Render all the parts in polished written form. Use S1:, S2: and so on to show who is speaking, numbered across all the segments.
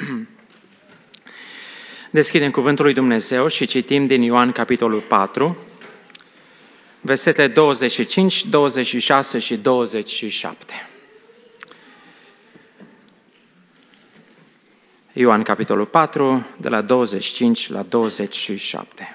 S1: Deschidem Cuvântul lui Dumnezeu și citim din Ioan, capitolul 4, versetele 25, 26 și 27. Ioan, capitolul 4, de la 25 la 27.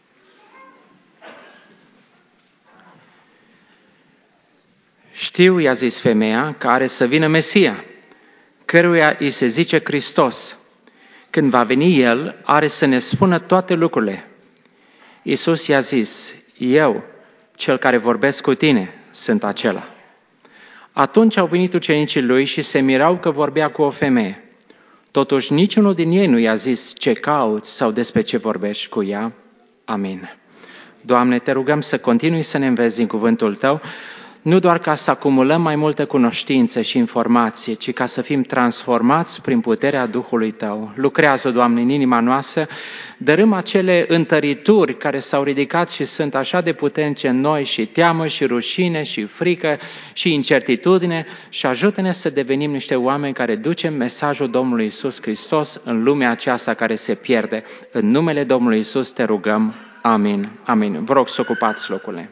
S1: Știu, i-a zis femeia, că are să vină Mesia, căruia îi se zice Hristos. Când va veni El, are să ne spună toate lucrurile. Iisus i-a zis, eu, cel care vorbesc cu tine, sunt acela. Atunci au venit ucenicii lui și se mirau că vorbea cu o femeie. Totuși niciunul din ei nu i-a zis ce cauți sau despre ce vorbești cu ea. Amin. Doamne, te rugăm să continui să ne înveți din cuvântul Tău, nu doar ca să acumulăm mai multă cunoștință și informație, ci ca să fim transformați prin puterea Duhului Tău. Lucrează, Doamne, în inima noastră, dărâm acele întărituri care s-au ridicat și sunt așa de puternice în noi, și teamă, și rușine, și frică, și incertitudine, și ajută-ne să devenim niște oameni care ducem mesajul Domnului Iisus Hristos în lumea aceasta care se pierde. În numele Domnului Iisus te rugăm. Amin. Amin. Vă rog să ocupați locurile.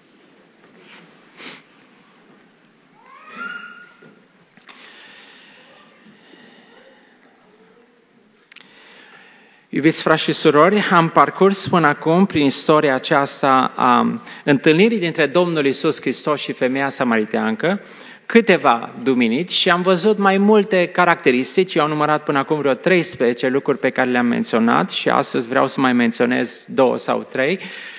S1: Iubiți frați și surori, am parcurs până acum prin istoria aceasta a întâlnirii dintre Domnul Iisus Hristos și femeia samariteancă câteva duminici și am văzut mai multe caracteristici. Eu am numărat până acum vreo 13 lucruri pe care le-am menționat și astăzi vreau să mai menționez 2 sau 3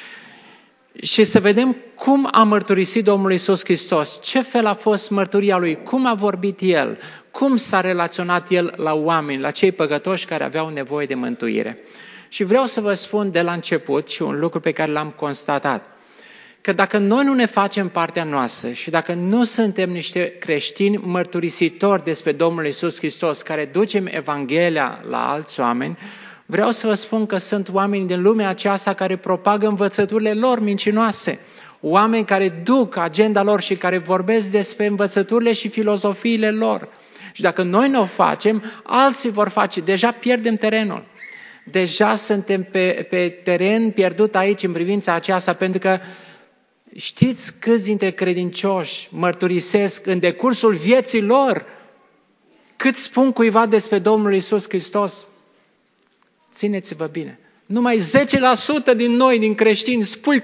S1: și să vedem cum a mărturisit Domnul Iisus Hristos, ce fel a fost mărturia Lui, cum a vorbit El, cum s-a relaționat El la oameni, la cei păcătoși care aveau nevoie de mântuire. Și vreau să vă spun de la început și un lucru pe care l-am constatat, că dacă noi nu ne facem partea noastră și dacă nu suntem niște creștini mărturisitori despre Domnul Iisus Hristos, care ducem Evanghelia la alți oameni, vreau să vă spun că sunt oameni din lumea aceasta care propagă învățăturile lor mincinoase, oameni care duc agenda lor și care vorbesc despre învățăturile și filozofiile lor. Și dacă noi nu o facem, alții vor face. Deja pierdem terenul. Deja suntem pe teren pierdut aici în privința aceasta, pentru că știți câți dintre credincioși mărturisesc în decursul vieții lor cât spun cuiva despre Domnul Iisus Hristos? Țineți-vă bine. Numai 10% din noi, din creștini,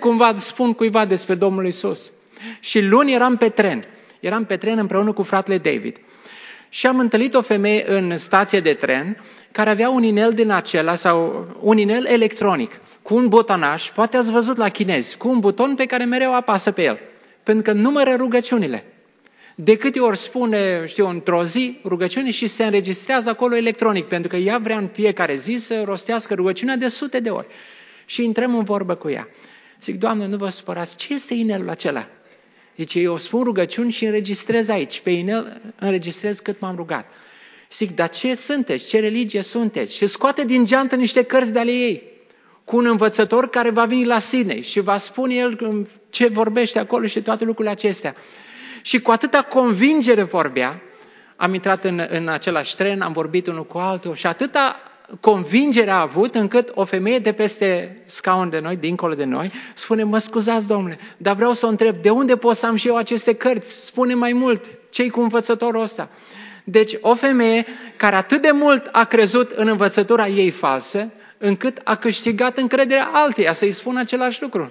S1: spun cuiva despre Domnul Iisus. Și luni eram pe tren. Eram pe tren împreună cu fratele David. Și am întâlnit o femeie în stație de tren care avea un inel din acela, sau un inel electronic, cu un butonaș, poate ați văzut la chinezi, cu un buton pe care mereu apasă pe el, pentru că numără rugăciunile. De câte ori spune, într-o zi rugăciune și se înregistrează acolo electronic, pentru că ea vrea în fiecare zi să rostească rugăciunea de sute de ori. Și intrăm în vorbă cu ea. Zic, Doamne, nu vă supărați, ce este inelul acela? Zice, eu spun rugăciuni și înregistrez aici, pe inel înregistrez cât m-am rugat. Zic, dar ce sunteți? Ce religie sunteți? Și scoate din geantă niște cărți de ale ei, cu un învățător care va veni la Sydney și va spune el ce vorbește acolo și toate lucrurile acestea. Și cu atâta convingere vorbea, am intrat în același tren, am vorbit unul cu altul și atâta convingere a avut încât o femeie de peste scaun de noi, dincolo de noi, spune, mă scuzați, domnule, dar vreau să o întreb, de unde pot să am și eu aceste cărți? Spune mai mult, ce-i cu învățătorul ăsta? Deci o femeie care atât de mult a crezut în învățătura ei falsă, încât a câștigat încrederea alteia să-i spună același lucru.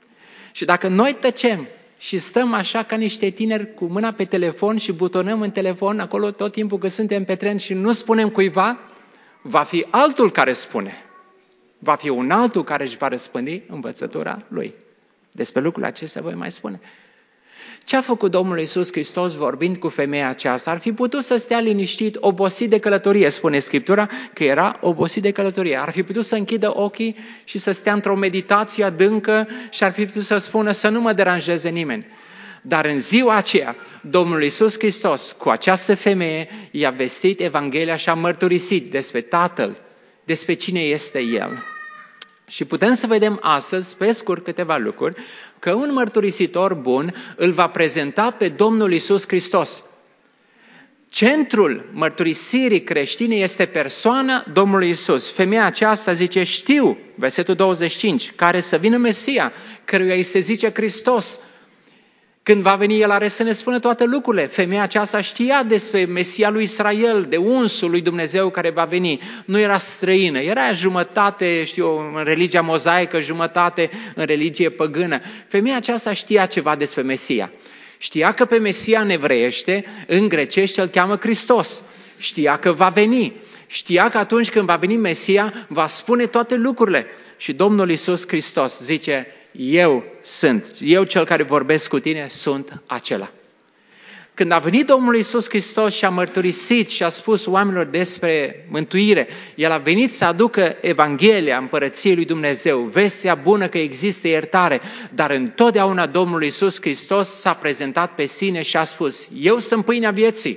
S1: Și dacă noi tăcem și stăm așa ca niște tineri cu mâna pe telefon și butonăm în telefon acolo tot timpul că suntem pe tren și nu spunem cuiva, va fi altul care spune. Va fi un altul care își va răspândi învățătura lui. Despre lucrurile acestea voi mai spune. Ce a făcut Domnul Iisus Hristos vorbind cu femeia aceasta? Ar fi putut să stea liniștit, obosit de călătorie, spune Scriptura, că era obosit de călătorie. Ar fi putut să închidă ochii și să stea într-o meditație adâncă și ar fi putut să spună să nu mă deranjeze nimeni. Dar în ziua aceea, Domnul Iisus Hristos, cu această femeie, i-a vestit Evanghelia și a mărturisit despre Tatăl, despre cine este El. Și putem să vedem astăzi, pe scurt, câteva lucruri, că un mărturisitor bun îl va prezenta pe Domnul Iisus Hristos. Centrul mărturisirii creștine este persoana Domnului Isus. Femeia aceasta zice, știu, versetul 25, care să vină Mesia, căruia îi se zice Hristos. Când va veni, El are să ne spună toate lucrurile. Femeia aceasta știa despre Mesia lui Israel, de unsul lui Dumnezeu care va veni. Nu era străină, era jumătate, în religia mozaică, jumătate în religie păgână. Femeia aceasta știa ceva despre Mesia. Știa că pe Mesia în evreiește, în grecește, îl cheamă Hristos. Știa că va veni. Știa că atunci când va veni Mesia, va spune toate lucrurile. Și Domnul Iisus Hristos zice, eu sunt, eu cel care vorbesc cu tine, sunt acela. Când a venit Domnul Iisus Hristos și a mărturisit și a spus oamenilor despre mântuire, El a venit să aducă Evanghelia Împărăției lui Dumnezeu, vestea bună că există iertare, dar întotdeauna Domnul Iisus Hristos s-a prezentat pe sine și a spus, eu sunt pâinea vieții.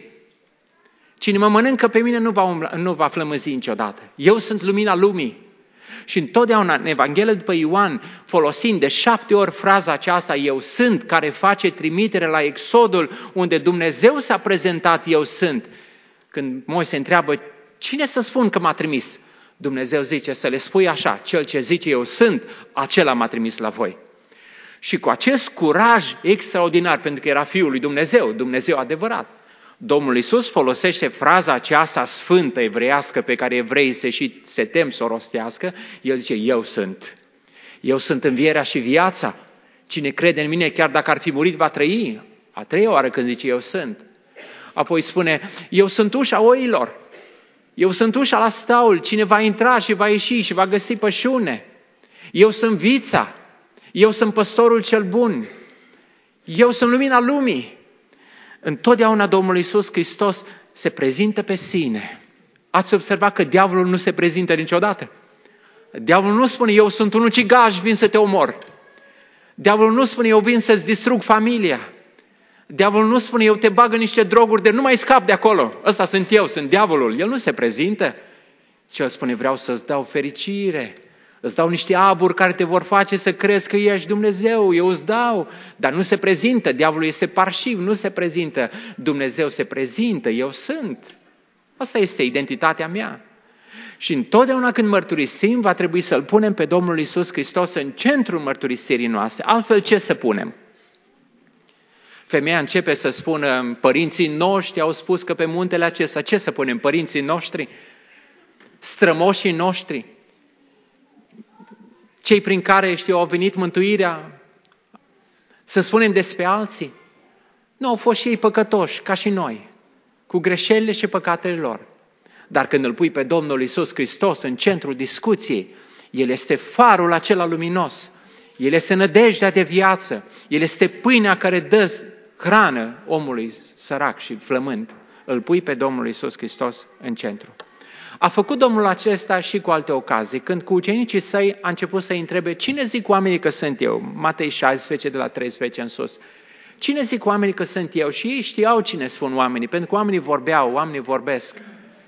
S1: Cine mă mănâncă pe mine nu va flămânzi niciodată. Eu sunt lumina lumii. Și întotdeauna în Evanghelia după Ioan, folosind de 7 ori fraza aceasta, eu sunt, care face trimitere la Exodul, unde Dumnezeu s-a prezentat, eu sunt. Când Moise întreabă, cine să spun că m-a trimis? Dumnezeu zice, să le spui așa, cel ce zice eu sunt, acela m-a trimis la voi. Și cu acest curaj extraordinar, pentru că era Fiul lui Dumnezeu, Dumnezeu adevărat, Domnul Iisus folosește fraza aceasta sfântă evreiască pe care evreii se tem să o rostească. El zice, eu sunt. Eu sunt învierea și viața. Cine crede în mine, chiar dacă ar fi murit, va trăi. A treia oară când zice, eu sunt. Apoi spune, eu sunt ușa oilor. Eu sunt ușa la staul. Cine va intra și va ieși și va găsi pășune. Eu sunt vița. Eu sunt păstorul cel bun. Eu sunt lumina lumii. Întotdeauna Domnul Iisus Hristos se prezintă pe sine. Ați observat că diavolul nu se prezintă niciodată? Diavolul nu spune, eu sunt un ucigaș, vin să te omor. Diavolul nu spune, eu vin să-ți distrug familia. Diavolul nu spune, eu te bag în niște droguri de nu mai scap de acolo. Ăsta sunt eu, sunt diavolul. El nu se prezintă, ci el spune, vreau să-ți dau fericire. Îți dau niște aburi care te vor face să crezi că ești Dumnezeu, eu îți dau. Dar nu se prezintă, diavolul este parșiv, nu se prezintă. Dumnezeu se prezintă, eu sunt. Asta este identitatea mea. Și întotdeauna când mărturisim, va trebui să-L punem pe Domnul Iisus Hristos în centrul mărturisirii noastre. Altfel ce să punem? Femeia începe să spună, părinții noștri au spus că pe muntele acesta, ce să punem? Părinții noștri? Strămoșii noștri? Cei prin care, au venit mântuirea, să spunem despre alții. Nu, au fost și ei păcătoși, ca și noi, cu greșelile și păcatele lor. Dar când îl pui pe Domnul Iisus Hristos în centrul discuției, El este farul acela luminos, El este nădejdea de viață, El este pâinea care dă hrană omului sărac și flământ. Îl pui pe Domnul Iisus Hristos în centru. A făcut Domnul acesta și cu alte ocazii, când cu ucenicii săi a început să-i întrebe, cine zic oamenii că sunt eu? Matei 16, de la 13 în sus. Cine zic oamenii că sunt eu? Și ei știau cine spun oamenii, pentru că oamenii vorbeau, oamenii vorbesc.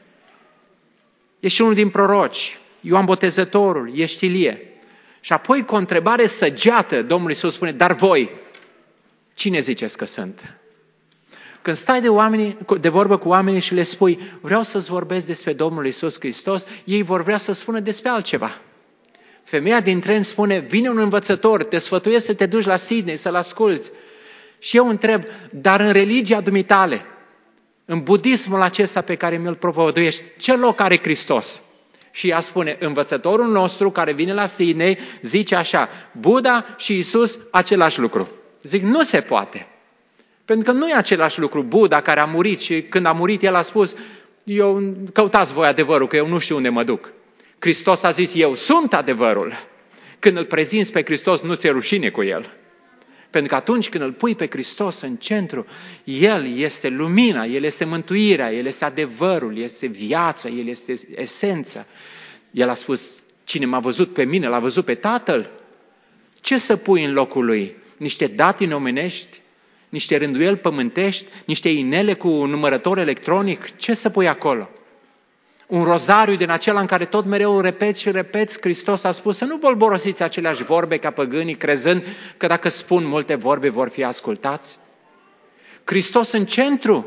S1: Ești unul din proroci, Ioan Botezătorul, ești Ilie. Și apoi cu o întrebare săgeată, Domnul Iisus spune, dar voi, cine ziceți că sunt? Când stai de vorbă cu oamenii și le spui, vreau să-ți vorbesc despre Domnul Iisus Hristos, ei vor vrea să spună despre altceva. Femeia din tren spune, vine un învățător, te sfătuiesc să te duci la Sydney, să-l asculți. Și eu întreb, dar în religia dumitale, în budismul acesta pe care mi-l propovăduiești, ce loc are Hristos? Și ea spune, învățătorul nostru care vine la Sydney zice așa, Buddha și Iisus același lucru. Zic, nu se poate. Pentru că nu e același lucru. Buddha care a murit și când a murit el a spus, eu căutați voi adevărul, că eu nu știu unde mă duc. Hristos a zis, eu sunt adevărul. Când îl prezinți pe Hristos, nu ți-e rușine cu el. Pentru că atunci când îl pui pe Hristos în centru, El este lumina, El este mântuirea, El este adevărul, El este viața, El este esența. El a spus, cine m-a văzut pe mine, l-a văzut pe Tatăl. Ce să pui în locul Lui? Niște datini omenești? Niște rânduieli pământești? Niște inele cu numărător electronic? Ce să pui acolo? Un rozariu din acela în care tot mereu repeți și repeți, Hristos a spus să nu bolborosiți aceleași vorbe ca păgânii, crezând că dacă spun multe vorbe vor fi ascultați. Hristos în centru,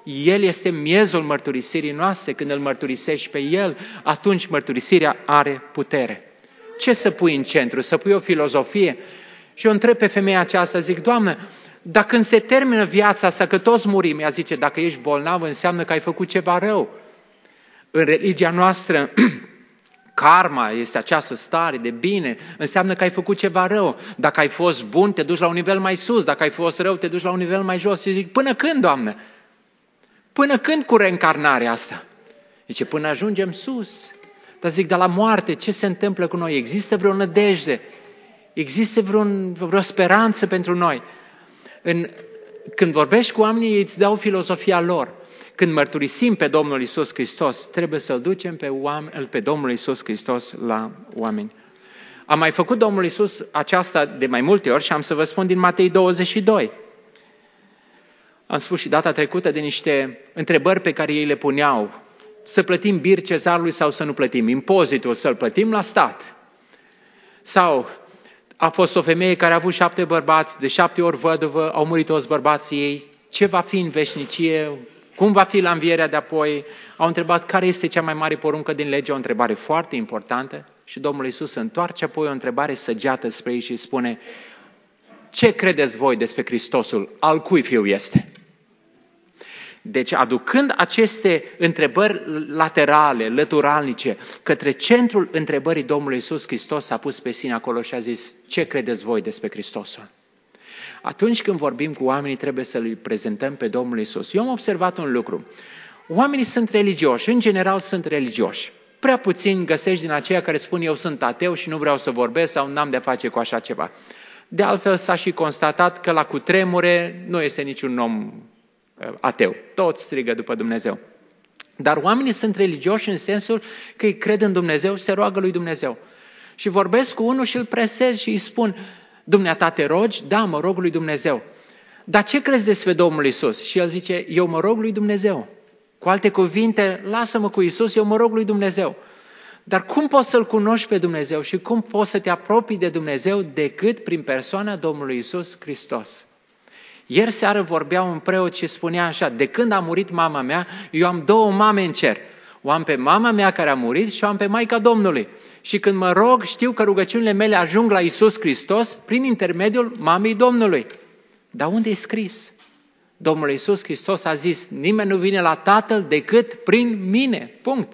S1: El este miezul mărturisirii noastre. Când îl mărturisești pe El, atunci mărturisirea are putere. Ce să pui în centru? Să pui o filozofie? Și eu întreb pe femeia aceasta, zic, Doamnă, dacă când se termină viața asta, că toți murim, ea zice, dacă ești bolnav, înseamnă că ai făcut ceva rău. În religia noastră, karma este această stare de bine, înseamnă că ai făcut ceva rău. Dacă ai fost bun, te duci la un nivel mai sus, dacă ai fost rău, te duci la un nivel mai jos. Și zic, până când, Doamnă? Până când cu reîncarnarea asta? Zice, până ajungem sus. Dar zic, dar la moarte, ce se întâmplă cu noi? Există vreo nădejde? Există vreo speranță pentru noi? Când vorbești cu oamenii, ei îți dau filozofia lor. Când mărturisim pe Domnul Iisus Hristos, trebuie să-L ducem pe Domnul Iisus Hristos la oameni. Am mai făcut Domnul Iisus aceasta de mai multe ori și am să vă spun din Matei 22. Am spus și data trecută de niște întrebări pe care ei le puneau. Să plătim bir cezarului sau să nu plătim? Impozitul să-l plătim la stat. Sau a fost o femeie care a avut 7 bărbați, de 7 ori văduvă, au murit toți bărbații ei. Ce va fi în veșnicie? Cum va fi la învierea de apoi? Au întrebat care este cea mai mare poruncă din lege, o întrebare foarte importantă. Și Domnul Iisus întoarce apoi o întrebare săgeată spre ei și spune, ce credeți voi despre Hristosul? Al cui fiu este? Deci, aducând aceste întrebări laterale, lăturalnice, către centrul întrebării Domnului Iisus Hristos s-a pus pe sine acolo și a zis, ce credeți voi despre Hristosul? Atunci când vorbim cu oamenii, trebuie să îi prezentăm pe Domnul Iisus. Eu am observat un lucru. Oamenii sunt religioși, în general sunt religioși. Prea puțin găsești din aceia care spun eu sunt ateu și nu vreau să vorbesc sau n-am de-a face cu așa ceva. De altfel s-a și constatat că la cutremure nu este niciun om ateu. Toți strigă după Dumnezeu. Dar oamenii sunt religioși în sensul că îi cred în Dumnezeu și se roagă lui Dumnezeu. Și vorbesc cu unul și îl presez și îi spun, dumneata te rogi? Da, mă rog lui Dumnezeu. Dar ce crezi despre Domnul Iisus? Și el zice, eu mă rog lui Dumnezeu. Cu alte cuvinte, lasă-mă cu Iisus, eu mă rog lui Dumnezeu. Dar cum poți să-L cunoști pe Dumnezeu și cum poți să te apropii de Dumnezeu decât prin persoana Domnului Iisus Hristos? Ieri seară vorbea un preot și spunea așa, de când a murit mama mea, eu am 2 mame în cer. O am pe mama mea care a murit și o am pe Maica Domnului. Și când mă rog, știu că rugăciunile mele ajung la Iisus Hristos prin intermediul mamei Domnului. Dar unde e scris? Domnul Iisus Hristos a zis, nimeni nu vine la Tatăl decât prin mine. Punct.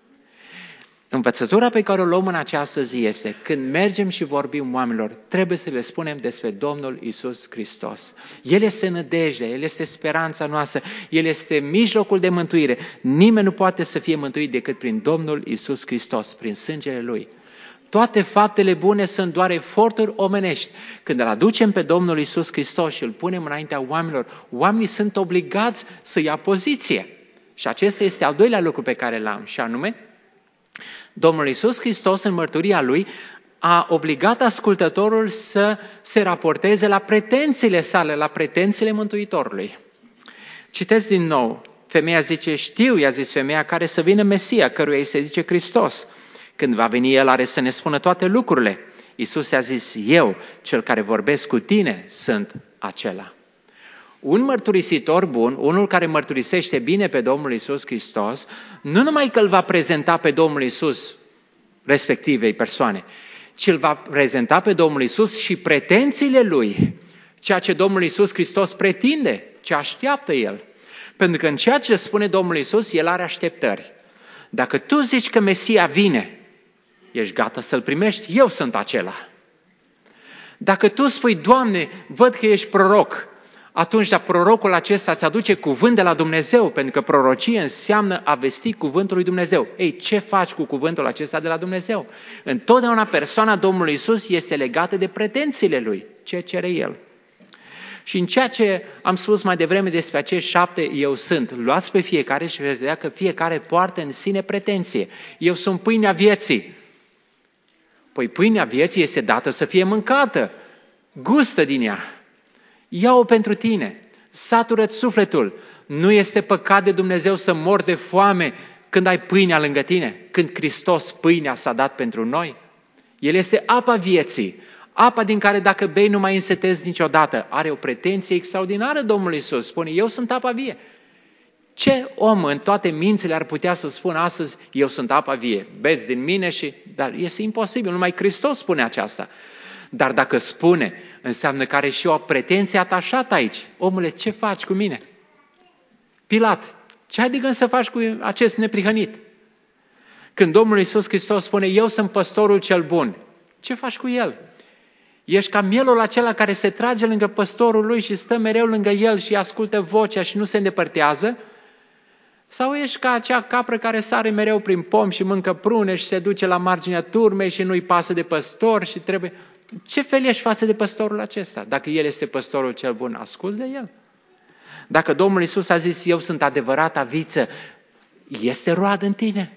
S1: Învățătura pe care o luăm în această zi este, când mergem și vorbim oamenilor, trebuie să le spunem despre Domnul Iisus Hristos. El este nădejde, El este speranța noastră, El este mijlocul de mântuire. Nimeni nu poate să fie mântuit decât prin Domnul Iisus Hristos, prin sângele Lui. Toate faptele bune sunt doar eforturi omenești. Când îl aducem pe Domnul Iisus Hristos și îl punem înaintea oamenilor, oamenii sunt obligați să ia poziție. Și acesta este al doilea lucru pe care l-am, și anume, Domnul Iisus Hristos, în mărturia Lui, a obligat ascultătorul să se raporteze la pretențiile sale, la pretențiile Mântuitorului. Citesc din nou. Femeia zice, știu, i-a zis femeia, care să vină Mesia, căruia îi se zice Hristos. Când va veni El, are să ne spună toate lucrurile. Iisus i-a zis, eu, cel care vorbesc cu tine, sunt acela. Un mărturisitor bun, unul care mărturisește bine pe Domnul Iisus Hristos, nu numai că îl va prezenta pe Domnul Iisus respectivei persoane, ci îl va prezenta pe Domnul Iisus și pretențiile Lui, ceea ce Domnul Iisus Hristos pretinde, ce așteaptă El. Pentru că în ceea ce spune Domnul Iisus, El are așteptări. Dacă tu zici că Mesia vine, ești gata să-L primești? Eu sunt acela. Dacă tu spui, Doamne, văd că ești proroc, atunci, dar prorocul acesta îți aduce cuvânt de la Dumnezeu, pentru că prorocie înseamnă a vesti cuvântul lui Dumnezeu. Ei, ce faci cu cuvântul acesta de la Dumnezeu? Întotdeauna persoana Domnului Iisus este legată de pretențiile Lui, ce cere El. Și în ceea ce am spus mai devreme despre acești 7 eu sunt, luați pe fiecare și veți vedea că fiecare poartă în sine pretenție. Eu sunt pâinea vieții. Păi pâinea vieții este dată să fie mâncată, gustă din ea. Ia-o pentru tine, satură-ți sufletul. Nu este păcat de Dumnezeu să mori de foame când ai pâinea lângă tine, când Hristos pâinea s-a dat pentru noi. El este apa vieții, apa din care dacă bei nu mai însetezi niciodată. Are o pretenție extraordinară Domnul Iisus, spune, eu sunt apa vie. Ce om în toate mințile ar putea să spună astăzi, eu sunt apa vie, beți din mine Dar este imposibil, numai Hristos spune aceasta. Dar dacă spune, înseamnă că are și o pretenție atașată aici. Omule, ce faci cu mine? Pilat, ce ai de gând să faci cu acest neprihănit? Când Domnul Iisus Hristos spune, eu sunt păstorul cel bun, ce faci cu el? Ești ca mielul acela care se trage lângă păstorul lui și stă mereu lângă el și ascultă vocea și nu se îndepărtează? Sau ești ca acea capră care sare mereu prin pom și mâncă prune și se duce la marginea turmei și nu-i pasă de păstor și trebuie... Ce fel ești față de păstorul acesta? Dacă el este păstorul cel bun, asculți de el. Dacă Domnul Iisus a zis, eu sunt adevărata viță, este roadă în tine?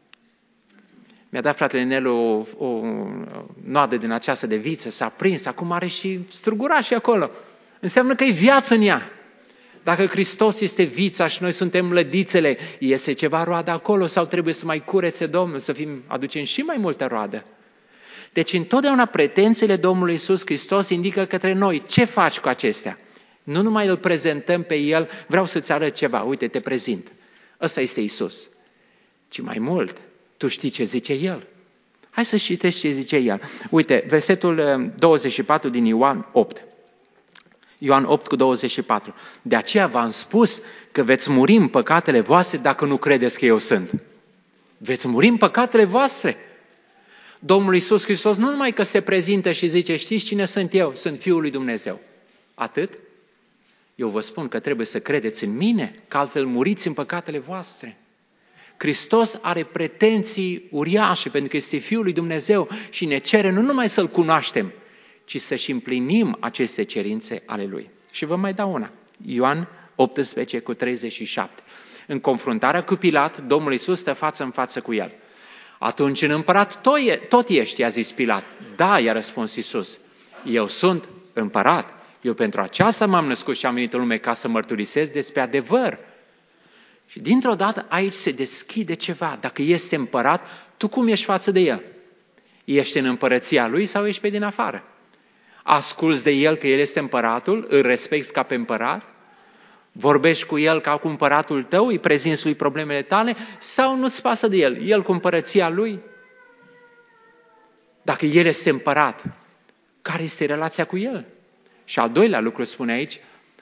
S1: Mi-a dat fratele Nelu o noadă din aceasta de viță, s-a prins, acum are și strugurași acolo. Înseamnă că e viață în ea. Dacă Hristos este vița și noi suntem lădițele, iese ceva roadă acolo sau trebuie să mai curețe Domnul, aducem și mai multă roadă? Deci întotdeauna pretențiile Domnului Iisus Hristos indică către noi ce faci cu acestea. Nu numai îl prezentăm pe El, vreau să-ți arăt ceva, uite, te prezint. Ăsta este Iisus. Ci mai mult, tu știi ce zice El. Hai să citești ce zice El. Uite, versetul 24 din Ioan 8. Ioan 8 cu 24. De aceea v-am spus că veți muri în păcatele voastre dacă nu credeți că eu sunt. Veți muri în păcatele voastre. Domnul Iisus Hristos nu numai că se prezintă și zice, știți cine sunt eu? Sunt Fiul lui Dumnezeu. Atât? Eu vă spun că trebuie să credeți în mine, că altfel muriți în păcatele voastre. Hristos are pretenții uriașe pentru că este Fiul lui Dumnezeu și ne cere nu numai să-L cunoaștem, ci să-și împlinim aceste cerințe ale Lui. Și vă mai dau una. Ioan 18 cu 37. În confruntarea cu Pilat, Domnul Iisus stă față în față cu el. Atunci în împărat tot ești, i-a zis Pilat. Da, i-a răspuns Iisus. Eu sunt împărat. Eu pentru aceasta m-am născut și am venit în lume ca să mărturisesc despre adevăr. Și dintr-o dată aici se deschide ceva. Dacă este împărat, tu cum ești față de el? Ești în împărăția lui sau ești pe din afară? Asculți de el că el este împăratul, îl respecti ca pe împărat? Vorbești cu el ca cu împăratul tău, îi prezinți lui problemele tale sau nu-ți pasă de el? El cu împărăția lui? Dacă el este împărat, care este relația cu el? Și al doilea lucru spune aici,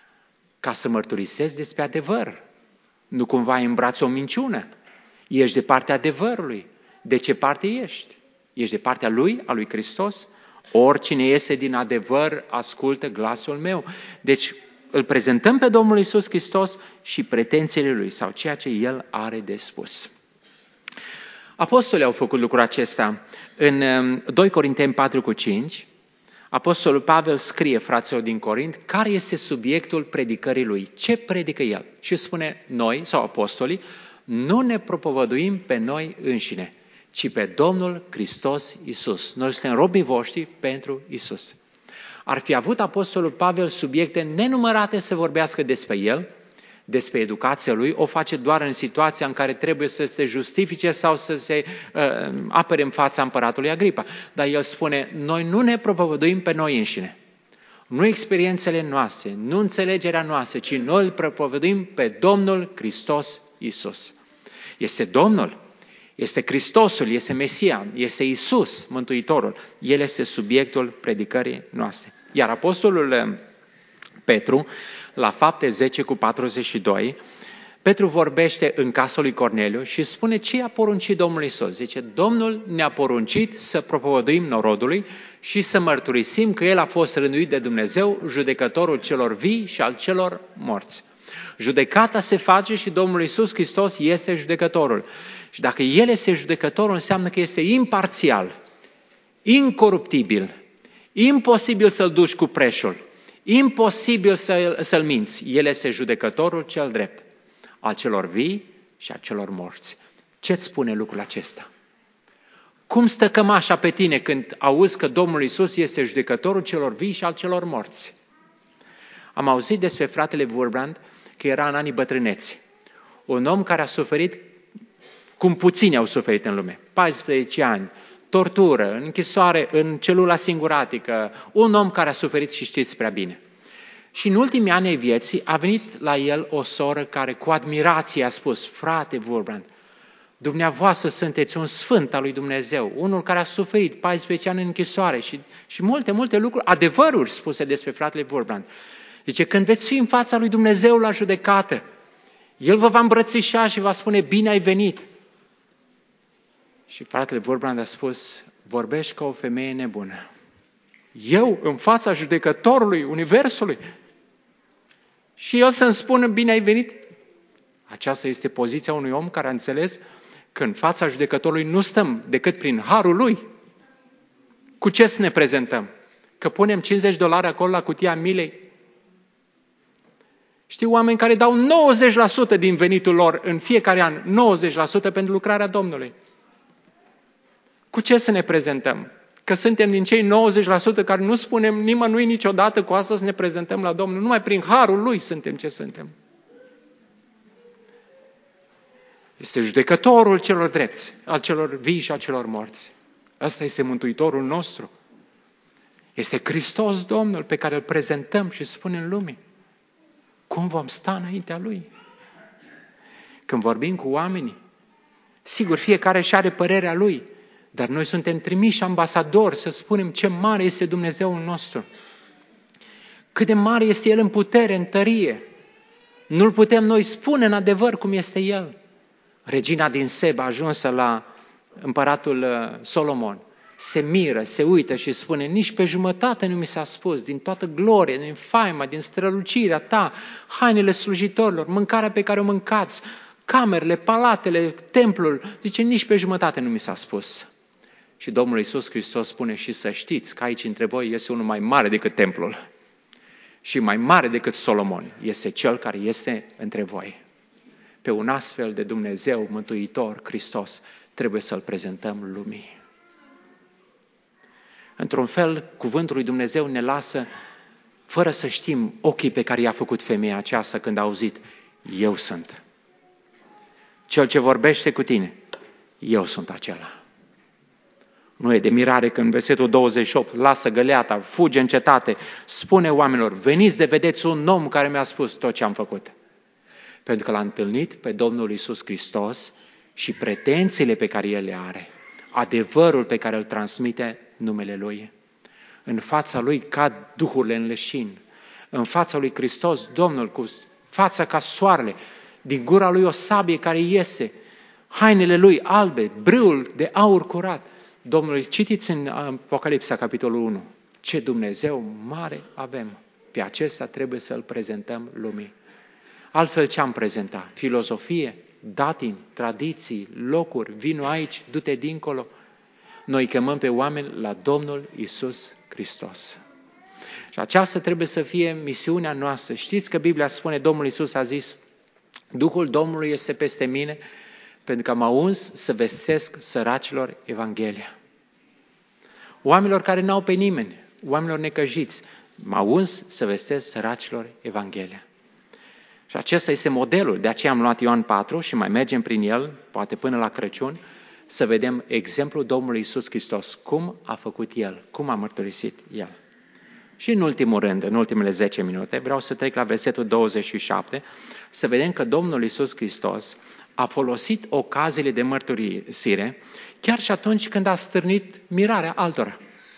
S1: ca să mărturisesc despre adevăr. Nu cumva îmbrați o minciună. Ești de partea adevărului. De ce parte ești? Ești de partea lui, a lui Hristos? Oricine iese din adevăr, ascultă glasul meu. Deci îl prezentăm pe Domnul Iisus Hristos și pretențiile lui sau ceea ce el are de spus. Apostolii au făcut lucrul acesta. În 2 Corinteni 4 cu 5, Apostolul Pavel scrie fraților din Corint care este subiectul predicării lui. Ce predică el? Și spune noi, sau apostolii, nu ne propovăduim pe noi înșine, ci pe Domnul Hristos Iisus. Noi suntem robii voștri pentru Iisus. Ar fi avut Apostolul Pavel subiecte nenumărate să vorbească despre el, despre educația lui, o face doar în situația în care trebuie să se justifice sau să se apere în fața împăratului Agripa. Dar el spune, noi nu ne propovăduim pe noi înșine. Nu experiențele noastre, nu înțelegerea noastră, ci noi îl propovăduim pe Domnul Hristos Iisus. Este Domnul, este Hristosul, este Mesia, este Iisus, Mântuitorul. El este subiectul predicării noastre. Iar Apostolul Petru, la Fapte 10 cu 42, Petru vorbește în casa lui Corneliu și spune ce i-a poruncit Domnul Iisus. Zice, Domnul ne-a poruncit să propovăduim norodului și să mărturisim că El a fost rânduit de Dumnezeu, judecătorul celor vii și al celor morți. Judecata se face și Domnul Iisus Hristos este judecătorul. Și dacă El este judecătorul, înseamnă că este imparțial, incoruptibil, imposibil să-L duci cu preșul, imposibil să-L minți. El este judecătorul cel drept, al celor vii și a celor morți. Ce-ți spune lucrul acesta? Cum stă cămașa pe tine când auzi că Domnul Iisus este judecătorul celor vii și al celor morți? Am auzit despre fratele Wurbrand că era în anii bătrâneți. Un om care a suferit cum puțini au suferit în lume. 14 ani, tortură, închisoare în celula singuratică. Un om care a suferit și știți prea bine. Și în ultimii ani ai vieții a venit la el o soră care cu admirație a spus: frate Wurbrand, dumneavoastră sunteți un sfânt al lui Dumnezeu, unul care a suferit 14 ani în închisoare și multe lucruri, adevăruri spuse despre fratele Wurbrand. Zice, când veți fi în fața lui Dumnezeu la judecată, El vă va îmbrățișa și va spune: bine ai venit. Și fratele Wurbrand a spus: vorbești ca o femeie nebună. Eu, în fața judecătorului Universului? Și el să-mi spună: bine ai venit? Aceasta este poziția unui om care a înțeles că în fața judecătorului nu stăm decât prin harul lui. Cu ce să ne prezentăm? Că punem $50 acolo la cutia milei? Știu oameni care dau 90% din venitul lor în fiecare an, 90% pentru lucrarea Domnului. Cu ce să ne prezentăm? Că suntem din cei 90% care nu spunem nimănui niciodată cu asta să ne prezentăm la Domnul. Numai prin harul Lui suntem ce suntem. Este judecătorul celor drepți, al celor vii și al celor morți. Ăsta este Mântuitorul nostru. Este Hristos Domnul pe care îl prezentăm și spunem lumii. Cum vom sta înaintea Lui? Când vorbim cu oamenii, sigur, fiecare își are părerea lui, dar noi suntem trimiși ambasadori să spunem ce mare este Dumnezeul nostru. Cât de mare este El în putere, în tărie. Nu-L putem noi spune în adevăr cum este El. Regina din Seba, ajunsă la împăratul Solomon, se miră, se uită și spune: nici pe jumătate nu mi s-a spus, din toată gloria, din faima, din strălucirea ta, hainele slujitorilor, mâncarea pe care o mâncați, camerele, palatele, templul, zice, nici pe jumătate nu mi s-a spus. Și Domnul Iisus Hristos spune: și să știți că aici între voi este unul mai mare decât templul și mai mare decât Solomon, este Cel care este între voi. Pe un astfel de Dumnezeu Mântuitor, Hristos, trebuie să-L prezentăm lumii. Într-un fel, cuvântul lui Dumnezeu ne lasă, fără să știm, ochii pe care i-a făcut femeia aceasta când a auzit: eu sunt. Cel ce vorbește cu tine, eu sunt acela. Nu e de mirare că în versetul 28, lasă găleata, fuge în cetate, spune oamenilor: veniți de vedeți un om care mi-a spus tot ce am făcut. Pentru că l-a întâlnit pe Domnul Iisus Hristos și pretențiile pe care El le are, adevărul pe care îl transmite numele Lui. În fața Lui cad duhurile în leșin. În fața Lui Hristos, Domnul, cu fața ca soarele, din gura Lui o sabie care iese, hainele Lui albe, brâul de aur curat. Domnul, citiți în Apocalipsa, capitolul 1, ce Dumnezeu mare avem. Pe acesta trebuie să-L prezentăm lumii. Altfel ce am prezentat? Filozofie, datini, tradiții, locuri, vino aici, du-te dincolo. Noi chemăm pe oameni la Domnul Iisus Hristos. Și aceasta trebuie să fie misiunea noastră. Știți că Biblia spune, Domnul Iisus a zis: Duhul Domnului este peste mine, pentru că m-a uns să vestesc săracilor Evanghelia. Oamenilor care n-au pe nimeni, oamenilor necăjiți, m-a uns să vestesc săracilor Evanghelia. Și acesta este modelul. De aceea am luat Ioan 4 și mai mergem prin el, poate până la Crăciun, să vedem exemplul Domnului Iisus Hristos, cum a făcut El, cum a mărturisit El. Și în ultimul rând, în ultimele 10 minute, vreau să trec la versetul 27, să vedem că Domnul Iisus Hristos a folosit ocaziile de mărturisire chiar și atunci când a stârnit mirarea altora.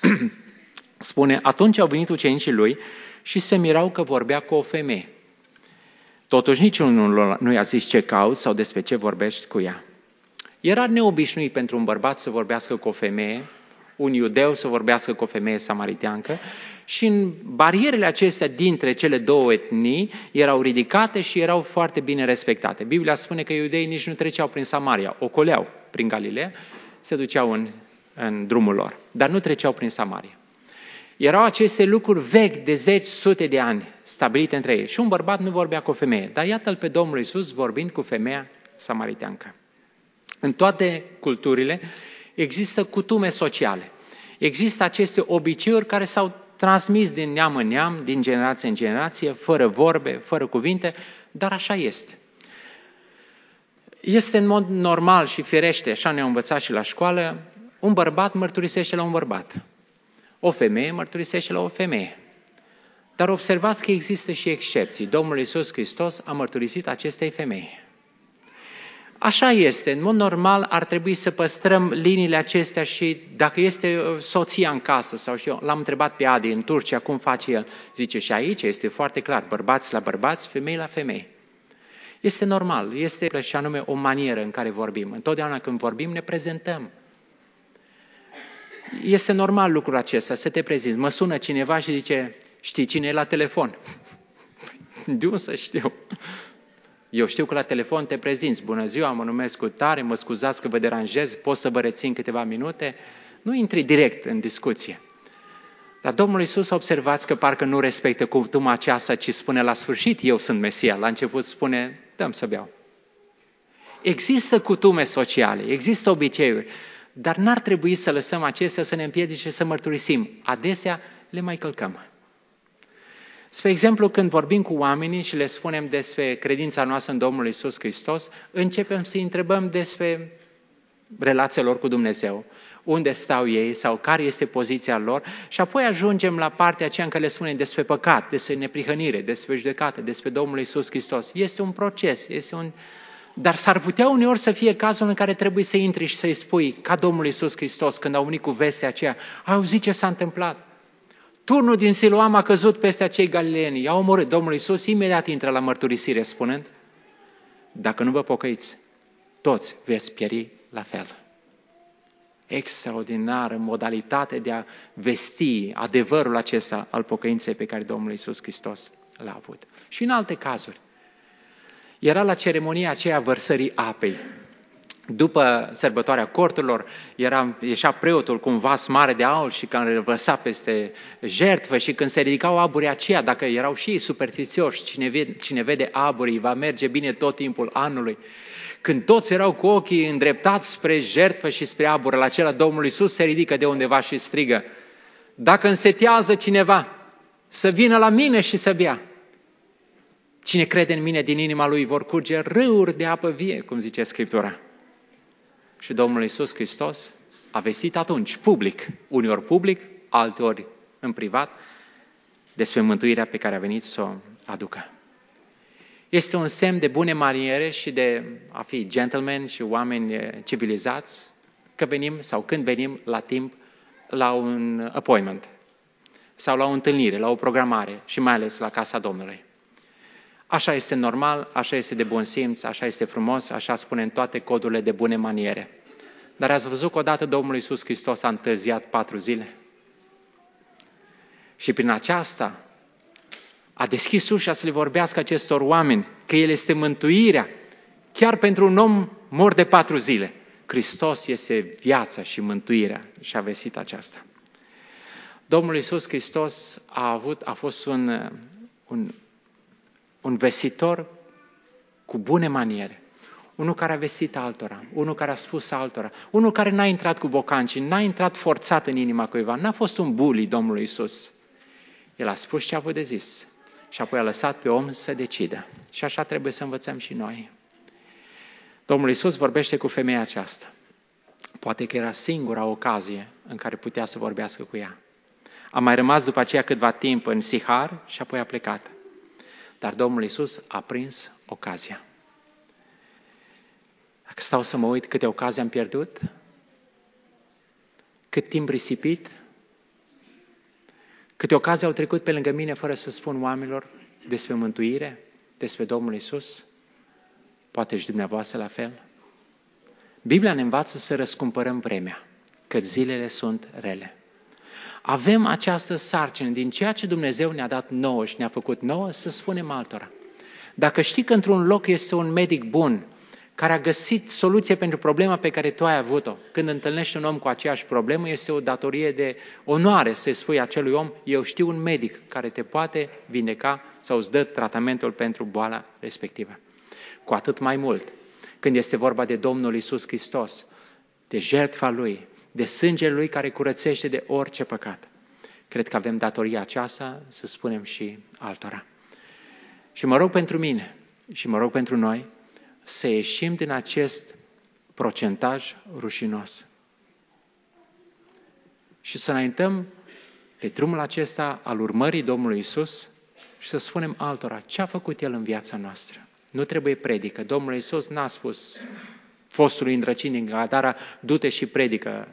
S1: Spune, atunci au venit ucenicii Lui și se mirau că vorbea cu o femeie. Totuși niciunul nu i-a zis ce cauți sau despre ce vorbești cu ea. Era neobișnuit pentru un bărbat să vorbească cu o femeie, un iudeu să vorbească cu o femeie samariteancă, și în barierele acestea dintre cele două etnii erau ridicate și erau foarte bine respectate. Biblia spune că iudeii nici nu treceau prin Samaria, ocoleau prin Galileea, se duceau în drumul lor, dar nu treceau prin Samaria. Erau aceste lucruri vechi de 10, sute de ani stabilite între ei. Și un bărbat nu vorbea cu o femeie, dar iată-l pe Domnul Iisus vorbind cu femeia samariteancă. În toate culturile există cutume sociale. Există aceste obiceiuri care s-au transmis din neam în neam, din generație în generație, fără vorbe, fără cuvinte, dar așa este. Este în mod normal și firește, așa ne-au învățat și la școală, un bărbat mărturisește la un bărbat. O femeie mărturisește la o femeie. Dar observați că există și excepții. Domnul Iisus Hristos a mărturisit acestei femei. Așa este, în mod normal ar trebui să păstrăm liniile acestea și dacă este soția în casă sau și eu, l-am întrebat pe Adi în Turcia cum face el, zice și aici este foarte clar, bărbați la bărbați, femei la femei. Este normal, este și anume o manieră în care vorbim. Întotdeauna când vorbim ne prezentăm. Este normal lucrul acesta, să te prezinți. Mă sună cineva și zice, știi cine e la telefon? De unde să știu? Eu știu că la telefon te prezinți. Bună ziua, mă numesc Cutare, mă scuzați că vă deranjez, pot să vă rețin câteva minute? Nu intri direct în discuție. Dar Domnul Iisus observați că parcă nu respectă cuvântul aceasta, ci spune la sfârșit, eu sunt Mesia. La început spune, dăm să beau. Există cutume sociale, există obiceiuri, dar n-ar trebui să lăsăm acestea să ne împiedice să mărturisim. Adesea le mai călcăm. Spre exemplu, când vorbim cu oamenii și le spunem despre credința noastră în Domnul Iisus Hristos, începem să-i întrebăm despre relația lor cu Dumnezeu, unde stau ei sau care este poziția lor și apoi ajungem la partea aceea în care le spunem despre păcat, despre neprihănire, despre judecată, despre Domnul Iisus Hristos. Este un proces, dar s-ar putea uneori să fie cazul în care trebuie să intri și să-i spui, ca Domnul Iisus Hristos, când au venit cu vestea aceea, ai auzit ce s-a întâmplat? Turnul din Siloam a căzut peste acei galileeni, i-a omorât. Domnul Iisus imediat intră la mărturisire spunând, dacă nu vă pocăiți, toți veți pieri la fel. Extraordinară modalitate de a vesti adevărul acesta al pocăinței pe care Domnul Iisus Hristos l-a avut. Și în alte cazuri. Era la ceremonia aceea vărsării apei. După sărbătoarea corturilor, ieșea preotul cu un vas mare de aur și când îl vărsa peste jertfă și când se ridicau aburii aceia, dacă erau și ei superstițioși, cine vede aburii va merge bine tot timpul anului. Când toți erau cu ochii îndreptați spre jertfă și spre aburul acela, Domnul Iisus se ridică de undeva și strigă, dacă însetează cineva, să vină la mine și să bea. Cine crede în mine, din inima lui vor curge râuri de apă vie, cum zice Scriptura. Și Domnul Iisus Hristos a vestit atunci, public, uneori public, alteori în privat, despre mântuirea pe care a venit să o aducă. Este un semn de bune maniere și de a fi gentlemen și oameni civilizați că venim sau când venim la timp la un appointment sau la o întâlnire, la o programare și mai ales la casa Domnului. Așa este normal, așa este de bun simț, așa este frumos, așa spune în toate codurile de bune maniere. Dar ați văzut că odată Domnul Iisus Hristos a întârziat 4 zile? Și prin aceasta a deschis ușa să le vorbească acestor oameni că El este mântuirea, chiar pentru un om mort de 4 zile. Hristos este viața și mântuirea și a vestit aceasta. Domnul Iisus Hristos a fost un vestitor cu bune maniere, unul care a vestit altora, unul care a spus altora, unul care n-a intrat cu bocanci, n-a intrat forțat în inima cuiva, n-a fost un bully Domnul Iisus. El a spus ce a avut de zis și apoi a lăsat pe om să decidă. Și așa trebuie să învățăm și noi. Domnul Iisus vorbește cu femeia aceasta. Poate că era singura ocazie în care putea să vorbească cu ea. A mai rămas după aceea câtva timp în Sihar și apoi a plecat. Dar Domnul Iisus a prins ocazia. Dacă stau să mă uit câte ocazii am pierdut, cât timp risipit, câte ocazii au trecut pe lângă mine fără să spun oamenilor despre mântuire, despre Domnul Iisus, poate și dumneavoastră la fel. Biblia ne învață să răscumpărăm vremea, că zilele sunt rele. Avem această sarcină din ceea ce Dumnezeu ne-a dat nouă și ne-a făcut nouă să spunem altora. Dacă știi că într-un loc este un medic bun, care a găsit soluție pentru problema pe care tu ai avut-o, când întâlnești un om cu aceeași problemă, este o datorie de onoare să-i spui acelui om, eu știu un medic care te poate vindeca sau îți dă tratamentul pentru boala respectivă. Cu atât mai mult, când este vorba de Domnul Iisus Hristos, de jertfa Lui, de sângele Lui care curățește de orice păcat. Cred că avem datoria aceasta să spunem și altora. Și mă rog pentru mine și mă rog pentru noi să ieșim din acest procentaj rușinos și să înaintăm pe drumul acesta al urmării Domnului Isus și să spunem altora ce a făcut El în viața noastră. Nu trebuie predică. Domnul Isus n-a spus fostului îndrăcit din Gadara, du-te și predică,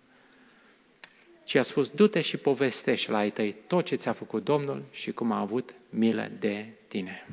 S1: ci a spus, du-te și povestește la ai tăi tot ce ți-a făcut Domnul și cum a avut milă de tine.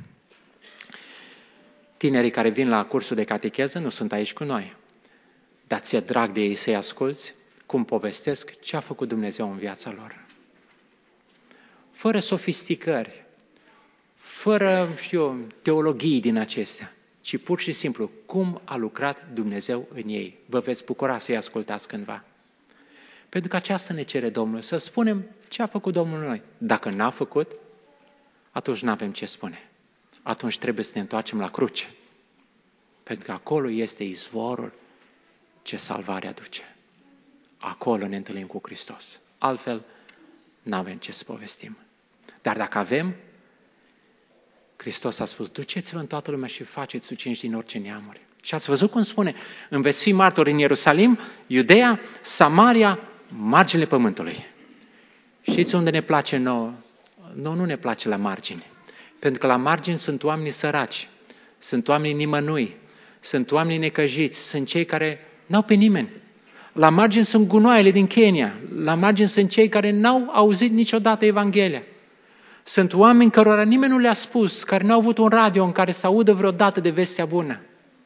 S1: Tinerii care vin la cursul de catecheză nu sunt aici cu noi, dar ți-e drag de ei să-i asculți cum povestesc ce a făcut Dumnezeu în viața lor. Fără sofisticări, fără, teologii din acestea, ci pur și simplu cum a lucrat Dumnezeu în ei. Vă veți bucura să-i ascultați cândva. Pentru că aceasta ne cere Domnul, să spunem ce a făcut Domnul în noi. Dacă n-a făcut, atunci nu avem ce spune. Atunci trebuie să ne întoarcem la cruce. Pentru că acolo este izvorul ce salvare aduce. Acolo ne întâlnim cu Hristos. Altfel, n-avem ce să povestim. Dar dacă avem, Hristos a spus, duceți-vă în toată lumea și faceți ucenici din orice neamuri. Și ați văzut cum spune, îmi veți fi martori în Ierusalim, Iudeea, Samaria, marginile pământului. Știți unde ne place nouă? Nouă nu ne place la margini. Pentru că la margini sunt oamenii săraci, sunt oamenii nimănui, sunt oamenii necăjiți, sunt cei care n-au pe nimeni. La margini sunt gunoaiele din Kenya, la margini sunt cei care n-au auzit niciodată Evanghelia. Sunt oameni cărora nimeni nu le-a spus, care n-au avut un radio în care să audă vreodată de vestea bună.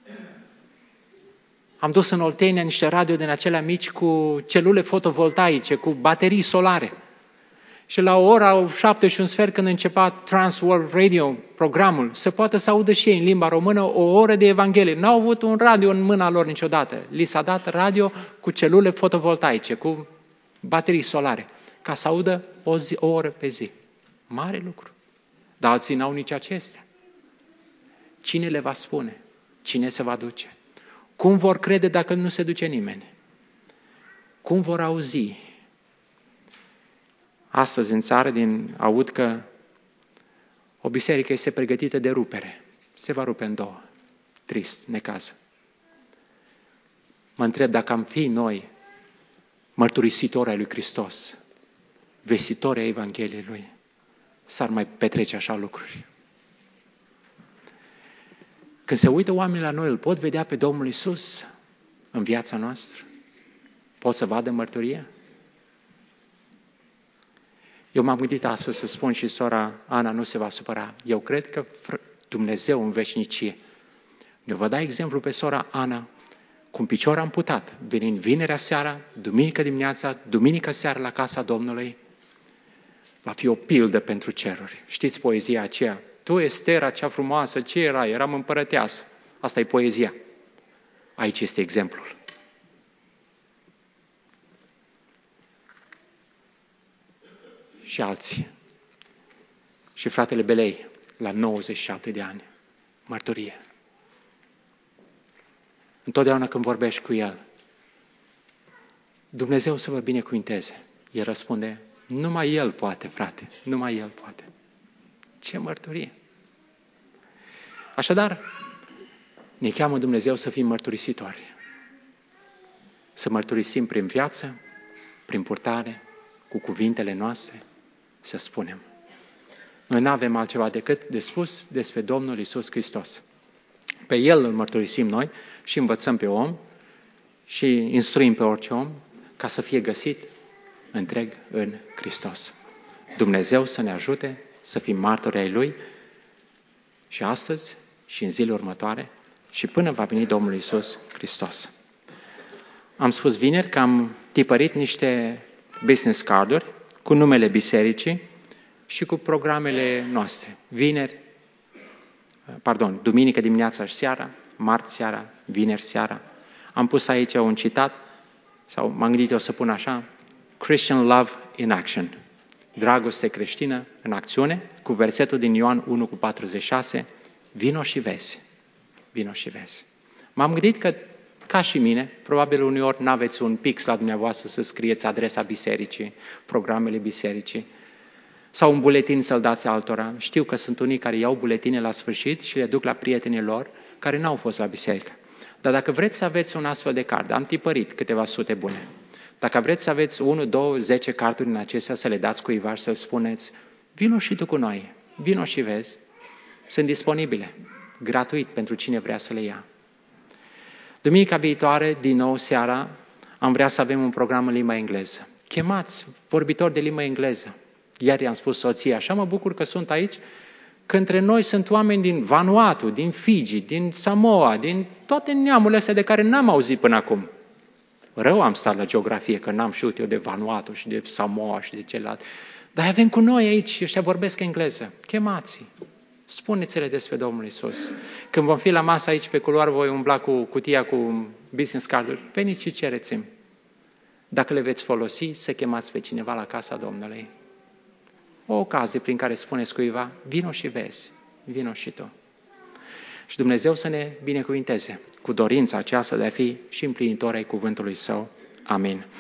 S1: Am dus în Oltenia niște radio din acelea mici cu celule fotovoltaice, cu baterii solare. Și la ora 7:15, când începea Trans World Radio, programul, să poată să audă și ei în limba română o oră de Evanghelie. N-au avut un radio în mâna lor niciodată. Li s-a dat radio cu celule fotovoltaice, cu baterii solare, ca să audă o oră pe zi. Mare lucru. Dar alții n-au nici acestea. Cine le va spune? Cine se va duce? Cum vor crede dacă nu se duce nimeni? Cum vor auzi? Astăzi în țară aud că o biserică este pregătită de rupere. Se va rupe în două. Trist, necaz. Mă întreb dacă am fi noi mărturisitori ai lui Hristos, vestitori ai Evangheliei Lui, s-ar mai petrece așa lucruri. Când se uită oamenii la noi, îl pot vedea pe Domnul Iisus în viața noastră? Pot să vadă mărturie? Eu m-am gândit astăzi să spun și sora Ana nu se va supăra. Eu cred că Dumnezeu în veșnicie ne va da exemplu pe sora Ana cu un picior amputat, venind vinerea seara, duminică dimineața, duminică seara la casa Domnului. Va fi o pildă pentru ceruri. Știți poezia aceea? Tu, Estera, cea frumoasă, ce erai? Eram împărăteasă. Asta e poezia. Aici este exemplul. Și alții. Și fratele Belei, la 97 de ani. Mărturie. Întotdeauna când vorbești cu el, Dumnezeu să vă binecuvinteze. El răspunde, numai El poate, frate, numai El poate. Ce mărturie! Așadar, ne cheamă Dumnezeu să fim mărturisitori. Să mărturisim prin viață, prin purtare, cu cuvintele noastre, să spunem. Noi nu avem altceva decât de spus despre Domnul Iisus Hristos. Pe El îl mărturisim noi și învățăm pe om și instruim pe orice om ca să fie găsit întreg în Hristos. Dumnezeu să ne ajute să fim martori ai Lui și astăzi și în zilele următoare și până va veni Domnul Iisus Hristos. Am spus vineri că am tipărit niște business carduri cu numele bisericii și cu programele noastre. Duminică dimineața și seara, marți seara, vineri seara. Am pus aici un citat, sau m-am gândit eu să pun așa, Christian Love in Action. Dragoste creștină în acțiune, cu versetul din Ioan 1:46, vino și vezi. Vino și vezi. M-am gândit că, ca și mine, probabil uneori n-aveți un pix la dumneavoastră să scrieți adresa bisericii, programele bisericii, sau un buletin să-l dați altora. Știu că sunt unii care iau buletine la sfârșit și le duc la prietenii lor care n-au fost la biserică. Dar dacă vreți să aveți un astfel de card, am tipărit câteva sute bune. Dacă vreți să aveți 1, 2, 10 carduri din acestea, să le dați cuiva și să-l spuneți, vino și tu cu noi, vino și vezi. Sunt disponibile, gratuit pentru cine vrea să le ia. Duminica viitoare, din nou seara, am vrea să avem un program în limba engleză. Chemați vorbitori de limba engleză. Iar i-am spus soției, așa mă bucur că sunt aici, că între noi sunt oameni din Vanuatu, din Fiji, din Samoa, din toate neamurile astea de care n-am auzit până acum. Rău am stat la geografie, că n-am știut eu de Vanuatu și de Samoa și de celelalte. Dar avem cu noi aici, ăștia vorbesc engleză. Chemați-i. Spuneți-le despre Domnul Iisus. Când vom fi la masă aici pe culoar, voi umbla cu cutia cu business card-uri. Veniți și cereți-mi. Dacă le veți folosi, să chemați pe cineva la casa Domnului. O ocazie prin care spuneți cuiva, vino și vezi, vino și tu. Și Dumnezeu să ne binecuvinteze cu dorința aceasta de a fi și împlinitori ai cuvântului Său. Amin.